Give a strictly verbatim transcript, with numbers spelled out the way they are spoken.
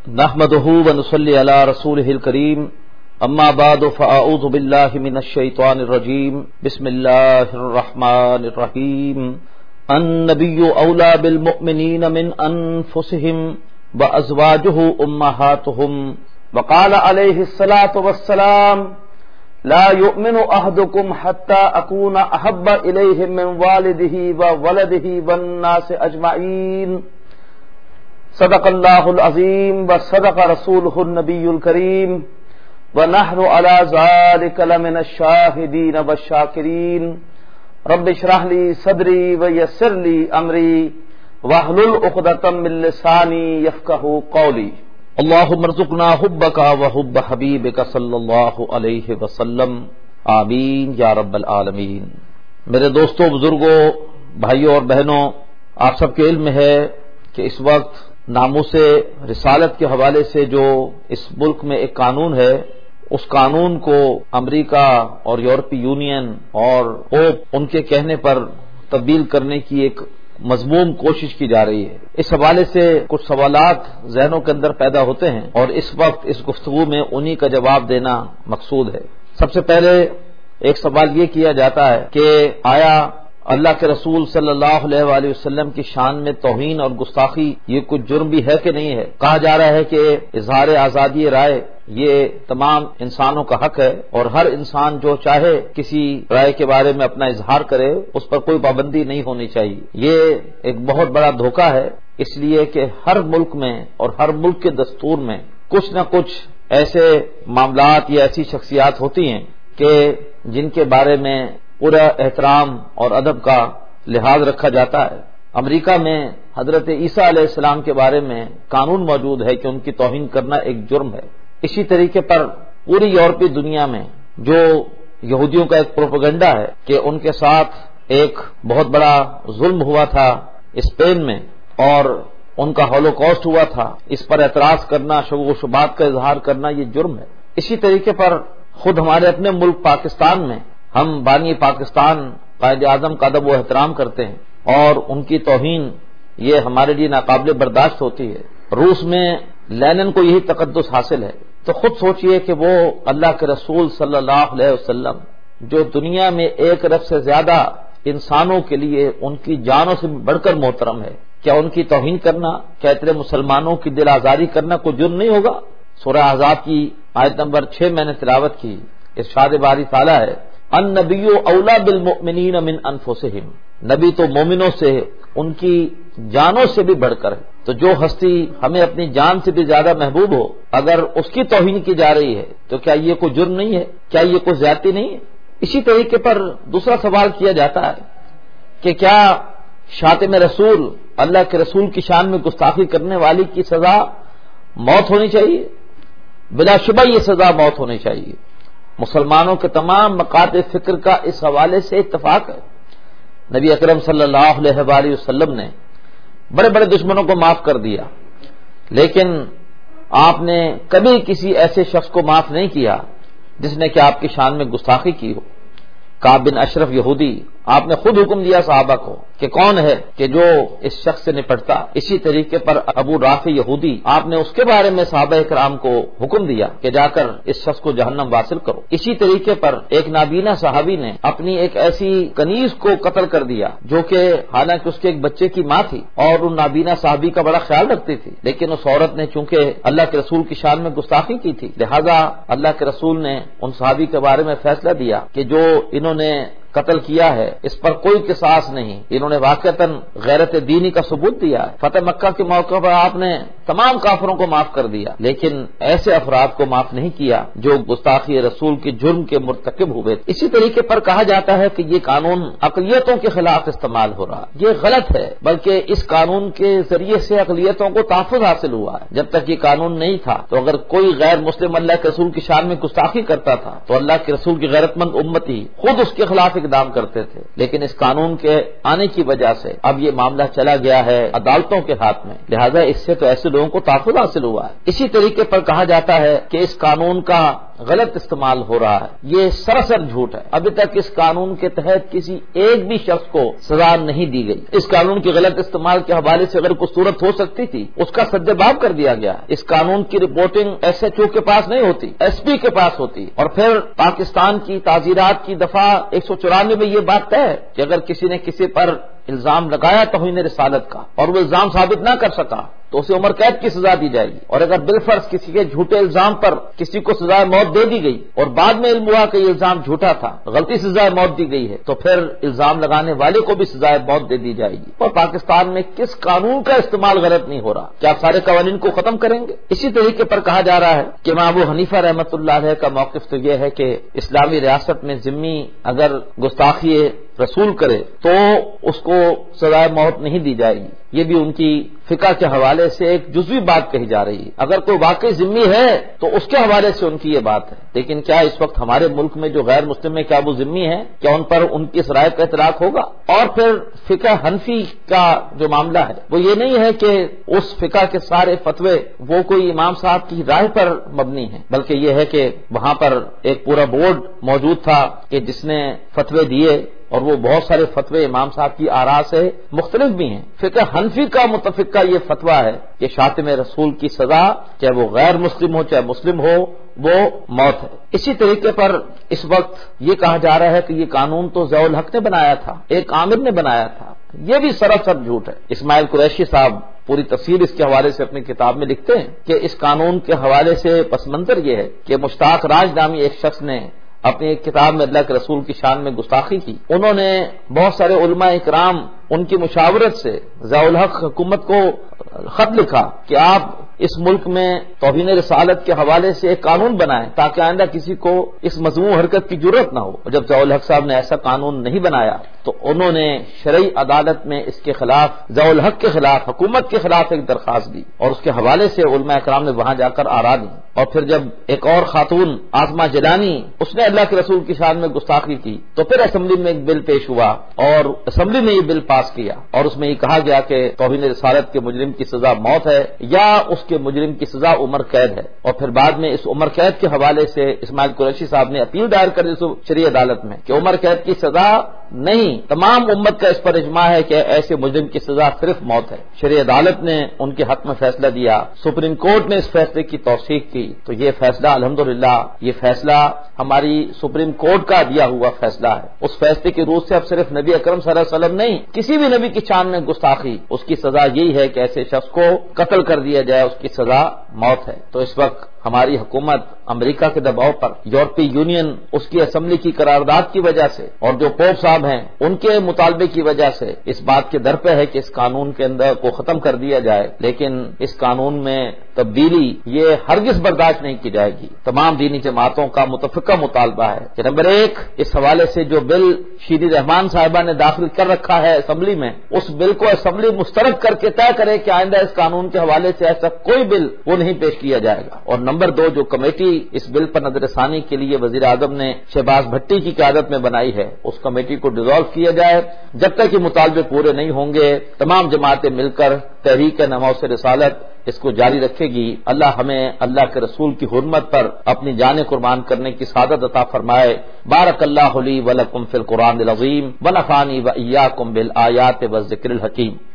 نحمده ونصلي على رسوله الكريم اما بعد فاعوذ بالله من الشيطان الرجيم بسم الله الرحمن الرحيم النبي اولى بالمؤمنين من انفسهم وازواجه امهاتهم وقال عليه الصلاة والسلام لا يؤمن احدكم حتى اكون احب اليه من والده وولده والناس اجمعين صدق اللہ العظیم و صدق رسولہ النبی الکریم ونحن علی ذلک لمن الشاہدین والشاکرین رب اشرح لی صدری ویسر لی امری واحلل عقدۃ من لسانی یفقہوا قولی اللہم ارزقنا حبک وحب حبیبک صلی اللہ علیہ وسلم آمین یا رب العالمین۔ میرے دوستوں، بزرگوں، بھائیوں اور بہنوں، آپ سب کے علم ہے کہ اس وقت ناموس رسالت کے حوالے سے جو اس ملک میں ایک قانون ہے، اس قانون کو امریکہ اور یورپی یونین اور پوپ ان کے کہنے پر تبدیل کرنے کی ایک مذموم کوشش کی جا رہی ہے۔ اس حوالے سے کچھ سوالات ذہنوں کے اندر پیدا ہوتے ہیں اور اس وقت اس گفتگو میں انہی کا جواب دینا مقصود ہے۔ سب سے پہلے ایک سوال یہ کیا جاتا ہے کہ آیا اللہ کے رسول صلی اللہ علیہ وآلہ وسلم کی شان میں توہین اور گستاخی یہ کچھ جرم بھی ہے کہ نہیں ہے؟ کہا جا رہا ہے کہ اظہار آزادی رائے یہ تمام انسانوں کا حق ہے اور ہر انسان جو چاہے کسی رائے کے بارے میں اپنا اظہار کرے، اس پر کوئی پابندی نہیں ہونی چاہیے۔ یہ ایک بہت بڑا دھوکہ ہے، اس لیے کہ ہر ملک میں اور ہر ملک کے دستور میں کچھ نہ کچھ ایسے معاملات یا ایسی شخصیات ہوتی ہیں کہ جن کے بارے میں پورا احترام اور ادب کا لحاظ رکھا جاتا ہے۔ امریکہ میں حضرت عیسیٰ علیہ السلام کے بارے میں قانون موجود ہے کہ ان کی توہین کرنا ایک جرم ہے۔ اسی طریقے پر پوری یورپی دنیا میں جو یہودیوں کا ایک پروپیگنڈا ہے کہ ان کے ساتھ ایک بہت بڑا ظلم ہوا تھا اسپین میں اور ان کا ہولوکاسٹ ہوا تھا، اس پر اعتراض کرنا، شبہ و شبہات کا اظہار کرنا یہ جرم ہے۔ اسی طریقے پر خود ہمارے اپنے ملک پاکستان میں ہم بانی پاکستان قائد اعظم کا ادب و احترام کرتے ہیں اور ان کی توہین یہ ہمارے لیے ناقابل برداشت ہوتی ہے۔ روس میں لینن کو یہی تقدس حاصل ہے، تو خود سوچئے کہ وہ اللہ کے رسول صلی اللہ علیہ وسلم جو دنیا میں ایک ارب سے زیادہ انسانوں کے لیے ان کی جانوں سے بڑھ کر محترم ہے، کیا ان کی توہین کرنا، کیا اتنے مسلمانوں کی دل آزاری کرنا کوئی جرم نہیں ہوگا؟ سورہ احزاب کی آیت نمبر چھ میں نے تلاوت کی، ارشاد باری تعالیٰ ہے النبی اولا بالمؤمنین من انفسہم، نبی تو مومنوں سے ان کی جانوں سے بھی بڑھ کر ہے۔ تو جو ہستی ہمیں اپنی جان سے بھی زیادہ محبوب ہو، اگر اس کی توہین کی جا رہی ہے تو کیا یہ کوئی جرم نہیں ہے؟ کیا یہ کوئی زیادتی نہیں ہے؟ اسی طریقے پر دوسرا سوال کیا جاتا ہے کہ کیا شاتم رسول، اللہ کے رسول کی شان میں گستاخی کرنے والی کی سزا موت ہونی چاہیے؟ بلا شبہ یہ سزا موت ہونی چاہیے۔ مسلمانوں کے تمام مقاطع فکر کا اس حوالے سے اتفاق ہے۔ نبی اکرم صلی اللہ علیہ وآلہ وسلم نے بڑے بڑے دشمنوں کو معاف کر دیا، لیکن آپ نے کبھی کسی ایسے شخص کو معاف نہیں کیا جس نے کہ آپ کی شان میں گستاخی کی ہو۔ کعب بن اشرف یہودی، آپ نے خود حکم دیا صحابہ کو کہ کون ہے کہ جو اس شخص سے نپٹتا۔ اسی طریقے پر ابو رافع یہودی، آپ نے اس کے بارے میں صحابہ کرام کو حکم دیا کہ جا کر اس شخص کو جہنم واصل کرو۔ اسی طریقے پر ایک نابینا صحابی نے اپنی ایک ایسی کنیز کو قتل کر دیا جو کہ حالانکہ اس کے ایک بچے کی ماں تھی اور ان نابینا صحابی کا بڑا خیال رکھتی تھی، لیکن اس عورت نے چونکہ اللہ کے رسول کی شان میں گستاخی کی تھی، لہذا اللہ کے رسول نے ان صحابی کے بارے میں فیصلہ دیا کہ جو انہوں نے قتل کیا ہے اس پر کوئی قصاص نہیں، انہوں نے واقعتاً غیرت دینی کا ثبوت دیا ہے۔ فتح مکہ کے موقع پر آپ نے تمام کافروں کو معاف کر دیا، لیکن ایسے افراد کو معاف نہیں کیا جو گستاخی رسول کے جرم کے مرتکب ہوئے۔ اسی طریقے پر کہا جاتا ہے کہ یہ قانون اقلیتوں کے خلاف استعمال ہو رہا، یہ غلط ہے، بلکہ اس قانون کے ذریعے سے اقلیتوں کو تحفظ حاصل ہوا ہے۔ جب تک یہ قانون نہیں تھا تو اگر کوئی غیر مسلم اللہ کے رسول کی شان میں گستاخی کرتا تھا تو اللہ کے رسول کی غیرت مند امتی خود اس کے خلاف اقدام کرتے تھے، لیکن اس قانون کے آنے کی وجہ سے اب یہ معاملہ چلا گیا ہے عدالتوں کے ہاتھ میں، لہذا اس سے تو ایسے لوگوں کو تحفظ حاصل ہوا ہے۔ اسی طریقے پر کہا جاتا ہے کہ اس قانون کا غلط استعمال ہو رہا ہے، یہ سراسر جھوٹ ہے۔ ابھی تک اس قانون کے تحت کسی ایک بھی شخص کو سزا نہیں دی گئی۔ اس قانون کے غلط استعمال کے حوالے سے اگر کوئی صورت ہو سکتی تھی اس کا سد باب کر دیا گیا۔ اس قانون کی رپورٹنگ ایس ایچ او کے پاس نہیں ہوتی، ایس پی کے پاس ہوتی، اور پھر پاکستان کی تعزیرات کی دفعہ ایک سو چورانوے میں یہ بات طے ہے کہ اگر کسی نے کسی پر الزام لگایا توہین رسالت کا اور وہ الزام ثابت نہ کر سکا تو اسے عمر قید کی سزا دی جائے گی، اور اگر بالفرض کسی کے جھوٹے الزام پر کسی کو سزائے موت دے دی گئی اور بعد میں علم ہوا کہ یہ الزام جھوٹا تھا، غلطی سے سزائے موت دی گئی ہے، تو پھر الزام لگانے والے کو بھی سزائے موت دے دی جائے گی۔ اور پاکستان میں کس قانون کا استعمال غلط نہیں ہو رہا؟ کیا آپ سارے قوانین کو ختم کریں گے؟ اسی طریقے پر کہا جا رہا ہے کہ امام ابو حنیفہ رحمۃ اللہ علیہ کا موقف تو یہ ہے کہ اسلامی ریاست میں ذمی اگر گستاخی رسول کرے تو اس کو سزائے موت نہیں دی جائے گی۔ یہ بھی ان کی فقہ کے حوالے سے ایک جزوی بات کہی جا رہی ہے۔ اگر کوئی واقعی ذمہ ہے تو اس کے حوالے سے ان کی یہ بات ہے، لیکن کیا اس وقت ہمارے ملک میں جو غیر مسلم ہے کیا وہ ذمہ ہیں؟ کیا ان پر ان کی اس رائے کا اطلاق ہوگا؟ اور پھر فقہ حنفی کا جو معاملہ ہے وہ یہ نہیں ہے کہ اس فقہ کے سارے فتوے وہ کوئی امام صاحب کی رائے پر مبنی ہیں، بلکہ یہ ہے کہ وہاں پر ایک پورا بورڈ موجود تھا کہ جس نے فتوے دیے، اور وہ بہت سارے فتوے امام صاحب کی آراء سے مختلف بھی ہیں۔ فقہ حنفی کا متفقہ یہ فتویٰ ہے کہ شاتم رسول کی سزا چاہے وہ غیر مسلم ہو چاہے مسلم ہو وہ موت ہے۔ اسی طریقے پر اس وقت یہ کہا جا رہا ہے کہ یہ قانون تو ضیاء الحق نے بنایا تھا، ایک عامر نے بنایا تھا، یہ بھی سراسر جھوٹ ہے۔ اسماعیل قریشی صاحب پوری تفصیل اس کے حوالے سے اپنی کتاب میں لکھتے ہیں کہ اس قانون کے حوالے سے پس منظر یہ ہے کہ مشتاق راج نامی ایک شخص نے اپنی ایک کتاب میں اللہ کے رسول کی شان میں گستاخی کی۔ انہوں نے بہت سارے علماء اکرام ان کی مشاورت سے ضیاء الحق حکومت کو خط لکھا کہ آپ اس ملک میں توہین رسالت کے حوالے سے ایک قانون بنائیں تاکہ آئندہ کسی کو اس مذموم حرکت کی جرت نہ ہو۔ اور جب ضیاء الحق صاحب نے ایسا قانون نہیں بنایا تو انہوں نے شرعی عدالت میں اس کے خلاف ضیاء الحق کے خلاف حکومت کے خلاف ایک درخواست دی، اور اس کے حوالے سے علماء اکرام نے وہاں جا کر آراء دی۔ اور پھر جب ایک اور خاتون آسما جیلانی اس نے اللہ کے رسول کی شان میں گستاخی کی تو پھر اسمبلی میں ایک بل پیش ہوا اور اسمبلی نے یہ بل پاس کیا، اور اس میں یہ کہا گیا کہ توہین رسالت کے مجرم کی سزا موت ہے یا اس کے مجرم کی سزا عمر قید ہے۔ اور پھر بعد میں اس عمر قید کے حوالے سے اسماعیل قریشی صاحب نے اپیل دائر کر دی شرعی عدالت میں کہ عمر قید کی سزا نہیں، تمام امت کا اس پر اجماع ہے کہ ایسے مجرم کی سزا صرف موت ہے۔ شرعی عدالت نے ان کے حق میں فیصلہ دیا، سپریم کورٹ نے اس فیصلے کی توثیق کی، تو یہ فیصلہ الحمدللہ یہ فیصلہ ہماری سپریم کورٹ کا دیا ہوا فیصلہ ہے۔ اس فیصلے کی روح سے اب صرف نبی اکرم صلی اللہ علیہ وسلم نہیں، کسی بھی نبی کی شان میں گستاخی اس کی سزا یہی ہے کہ ایسے شخص کو قتل کر دیا جائے، اس کی سزا موت ہے۔ تو اس وقت ہماری حکومت امریکہ کے دباؤ پر، یورپی یونین اس کی اسمبلی کی قرارداد کی وجہ سے اور جو پوپ صاحب ہیں ان کے مطالبے کی وجہ سے اس بات کے در پہ ہے کہ اس قانون کے اندر کو ختم کر دیا جائے، لیکن اس قانون میں تبدیلی یہ ہرگز برداشت نہیں کی جائے گی۔ تمام دینی جماعتوں کا متفقہ مطالبہ ہے کہ نمبر ایک، اس حوالے سے جو بل شیری رحمان صاحبہ نے داخل کر رکھا ہے اسمبلی میں، اس بل کو اسمبلی مسترد کر کے طے کرے کہ آئندہ اس قانون کے حوالے سے ایسا کوئی بل وہ نہیں پیش کیا جائے گا۔ اور نمبر دو، جو کمیٹی اس بل پر نظر ثانی کے لیے وزیر اعظم نے شہباز بھٹی کی قیادت میں بنائی ہے، اس کمیٹی کو ڈیزالو کیا جائے۔ جب تک یہ مطالبے پورے نہیں ہوں گے تمام جماعتیں مل کر تحریک نماؤس رسالت اس کو جاری رکھے گی۔ اللہ ہمیں اللہ کے رسول کی حرمت پر اپنی جانیں قربان کرنے کی سعادت عطا فرمائے۔ بارک اللہ لی ولکم فی القرآن العظیم ونفعنی وإیاکم بالآیات والذکر الحکیم۔